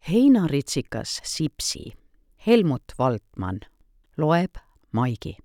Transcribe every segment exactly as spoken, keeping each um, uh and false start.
Heinaritsikas Sipsi. Helmut Waldmann. Loeb Maigi.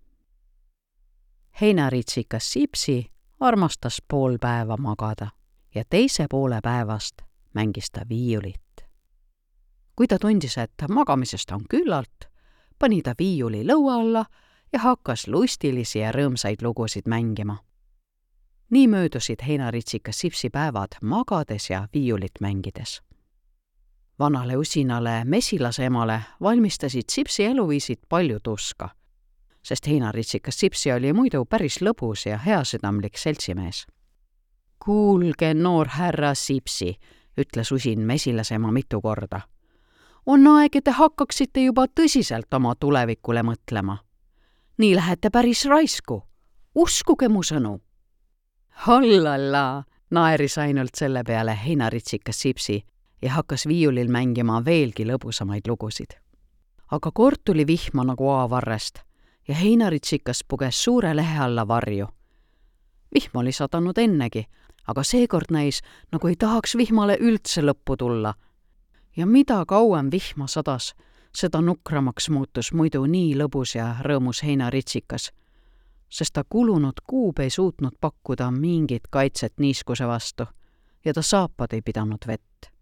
Heinaritsikas Sipsi armastas pool päeva magada ja teise poole päevast mängis ta viiulit. Kui ta tundis, et magamisest on küllalt, pani ta viiuli lõua alla ja hakkas lustilisi ja rõõmsaid lugusid mängima. Nii möödusid Heinaritsikas Sipsi päevad magades ja viiulit mängides. Vanale usinale mesilase emale valmistasid Sipsi eluviisid palju tuska, sest Heinaritsikas Sipsi oli muidu päris lõbus ja heasüdamlik seltsimees. Kuulge, noor härra Sipsi, ütles usin mesilase ema mitu korda. On aeg, et te hakkaksite juba tõsiselt oma tulevikule mõtlema. Nii lähete päris raisku. Uskuge mu sõnu. Hollalla, naeris ainult selle peale Heinaritsikas Sipsi ja hakkas viiulil mängima veelgi lõbusamaid lugusid. Aga kord tuli vihma nagu aavarrest ja Heinaritsikas puges suure lehe alla varju. Vihm oli sadanud ennegi, aga seekord näis, nagu ei tahaks vihmale üldse lõppu tulla. Ja mida kauem vihma sadas, seda nukramaks muutus muidu nii lõbus ja rõõmus Heinaritsikas, sest ta kulunud kuub ei suutnud pakkuda mingit kaitset niiskuse vastu ja ta saapad ei pidanud vett.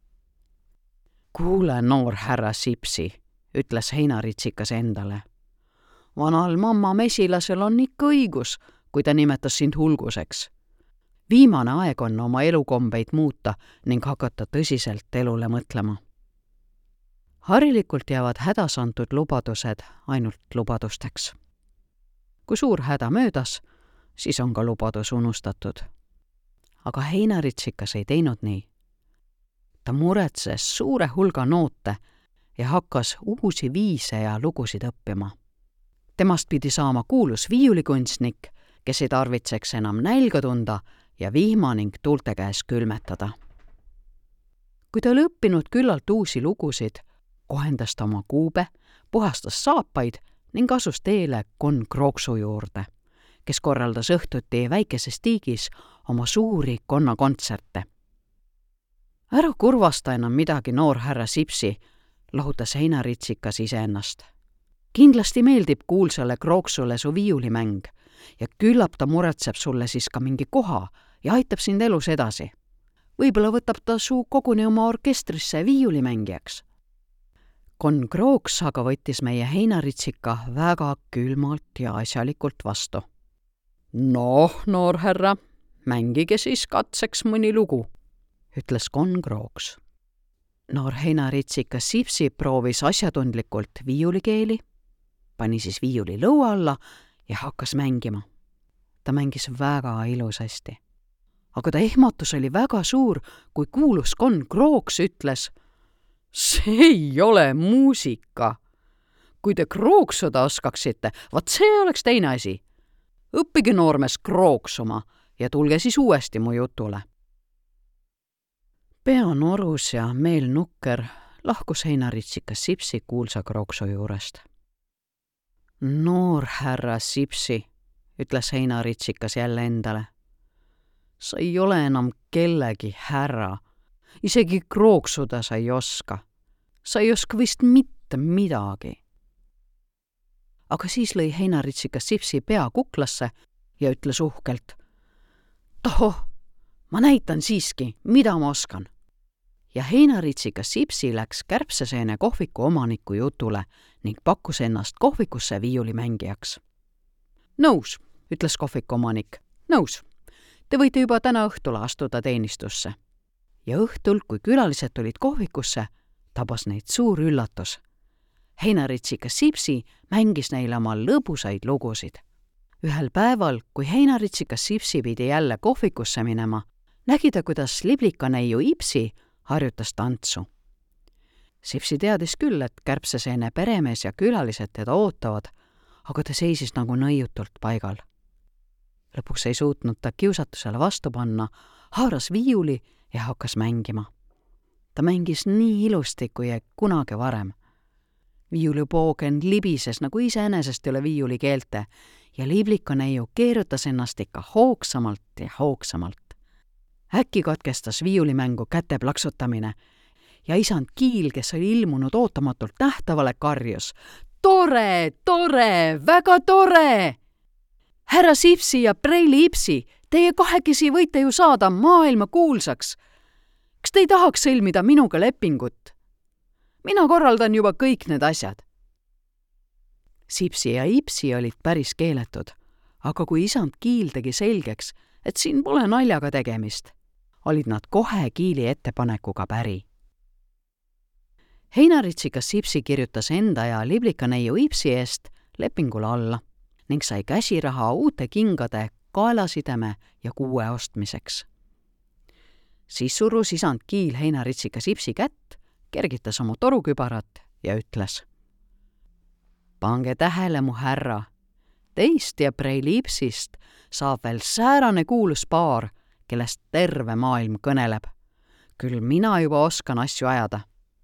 Kuule, noor härra Sipsi, ütles Heinaritsikas endale. Vanal mamma mesilasel on ikka õigus, kui ta nimetas sind hulguseks. Viimane aeg on oma elukombeid muuta ning hakata tõsiselt elule mõtlema. Harilikult jäävad hädas antud lubadused ainult lubadusteks. Kui suur häda möödas, siis on ka lubadus unustatud. Aga Heinaritsikas ei teinud nii. Ta muretses suure hulga noote ja hakkas uusi viise ja lugusid õppima. Temast pidi saama kuulus viiulikunstnik, kes ei tarvitseks enam nälga tunda ja vihma ning tuulte käes külmetada. Kui ta oli õppinud küllalt uusi lugusid, kohendas ta oma kuube, puhastas saapaid ning asus teele Kon Krooksu juurde, kes korraldas õhtuti väikeses tiigis oma suuri konnakontserte. Ära kurvasta enam midagi, noor härra Sipsi, lahutas Heinaritsikas iseennast. Kindlasti meeldib kuulsale Krooksule su viiulimäng ja küllap ta muretseb sulle siis ka mingi koha ja aitab sind elus edasi. Võib-olla võtab ta su koguni oma orkestrisse viiulimängijaks. Kon Krooks aga võttis meie Heinaritsika väga külmalt ja asjalikult vastu. Noh, noor härra, mängige siis katseks mõni lugu, ütles Kon Krooks. Noor Heinaritsikas Sipsi proovis asjatundlikult viiulikeeli, pani siis viiuli lõua alla ja hakkas mängima. Ta mängis väga ilusasti. Aga ta ehmatus oli väga suur, kui kuulus Kon Krooks ütles: see ei ole muusika. Kui te krooksuda oskaksite, vaat see oleks teine asi. Õppige noormes krooksuma ja tulge siis uuesti mu jutule. Pea norus ja meel nukker lahkus Heinaritsikas Sipsi kuulsa krooksu juurest. Noor härra Sipsi, ütles Heinaritsikas jälle endale. Sa ei ole enam kellegi härra. Isegi krooksuda sa ei oska. Sa ei oska vist mitte midagi. Aga siis lõi Heinaritsikas Sipsi pea kuklasse ja ütles uhkelt: Tohoh, ma näitan siiski, mida ma oskan. Ja Heinaritsikas Sipsi läks Kärbseseene kohviku omaniku jutule ning pakkus ennast kohvikusse viiulimängijaks. Nõus, ütles kohviku omanik. Nõus. Te võite juba täna õhtule astuda teenistusse. Ja õhtul, kui külalised tulid kohvikusse, tabas neid suur üllatus. Heinaritsikas Sipsi mängis neile oma lõbusaid lugusid. Ühel päeval, kui Heinaritsikas Sipsi pidi jälle kohvikusse minema, nägi ta, kuidas liblikaneiu Ipsi harjutas tantsu. Sipsi teadis küll, et Kärbseseene peremees ja külalised teda ootavad, aga ta seisis nagu nõiutult paigal. Lõpuks ei suutnud ta kiusatusele vastu panna, haaras viiuli ja hakkas mängima. Ta mängis nii ilusti kui kunagi varem. Viiulipoogen libises nagu iseenesest üle viiuli keelte ja liblikaneiu keerutas ennast ikka hoogsamalt ja hoogsamalt. Äkki katkestas viiulimängu käte plaksutamine ja isand Kiil, kes oli ilmunud ootamatult nähtavale, karjus. Tore, tore, väga tore! Härra Sipsi ja Preili Ipsi, teie kahekesi võite ju saada maailma kuulsaks. Kas te ei tahaks sõlmida minuga lepingut? Mina korraldan juba kõik need asjad. Sipsi ja Ipsi olid päris keeletud, aga kui isand Kiil tegi selgeks, et siin pole naljaga tegemist, olid nad kohe Kiili ettepanekuga päri. Heinaritsikas Sipsi kirjutas enda ja liblikaneiu Ipsi eest lepingule alla ning sai käsiraha uute kingade, kaelasideme ja kuue ostmiseks. Siis surus isand Kiil Heinaritsikas Ipsi kätt, kergitas oma torukübarat ja ütles: Pange tähele, mu härra, teist ja Preili Ipsist saab veel säärane kuulus paar, kellest terve maailm kõneleb. Küll mina juba oskan asju ajada.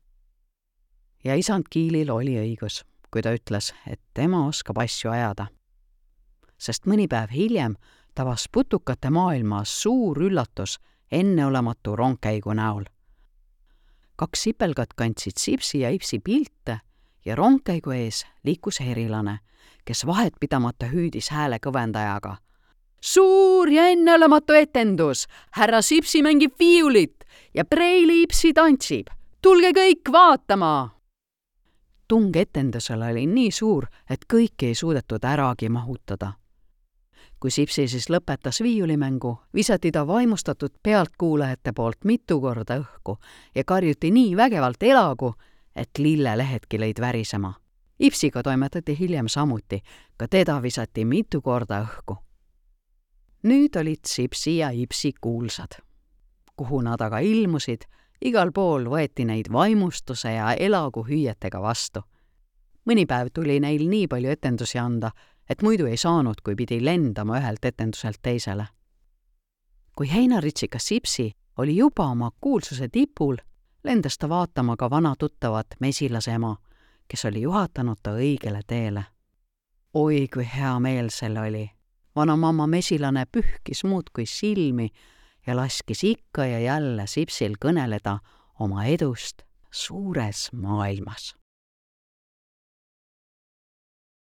Ja isand Kiilil oli õigus, kui ta ütles, et tema oskab asju ajada. Sest mõni päev hiljem tabas putukate maailma suur üllatus enneolematu rongkäigu näol. Kaks sipelgat kandsid Sipsi ja Ipsi pilte ja rongkäigu ees liikus herilane, kes vahet pidamata hüüdis hääle kõvendajaga. Suur ja enneolematu etendus! Härra Sipsi mängib viiulit ja Preili Ipsi tantsib! Tulge kõik vaatama! Tung etendusel oli nii suur, et kõiki ei suudetud äragi mahutada. Kui Sipsi siis lõpetas viiulimängu, visati ta vaimustatud pealtkuulajate poolt mitu korda õhku ja karjuti nii vägevalt elagu, et lillelehetki lõid värisema. Ipsiga toimetati hiljem samuti, ka teda visati mitu korda õhku. Nüüd olid Sipsi ja Ipsi kuulsad. Kuhu nad aga ilmusid, igal pool võeti neid vaimustuse ja elagu hüüetega vastu. Mõni päev tuli neil nii palju etendusi anda, et muidu ei saanud, kui pidi lendama ühelt etenduselt teisele. Kui Heinaritsikas Sipsi oli juba oma kuulsuse tipul, lendas ta vaatama ka vana tuttavat mesilase ema, kes oli juhatanud ta õigele teele. Oi, kui hea meel selle oli. Vana mamma mesilane pühkis muudkui silmi ja laskis ikka ja jälle Sipsil kõneleda oma edust suures maailmas.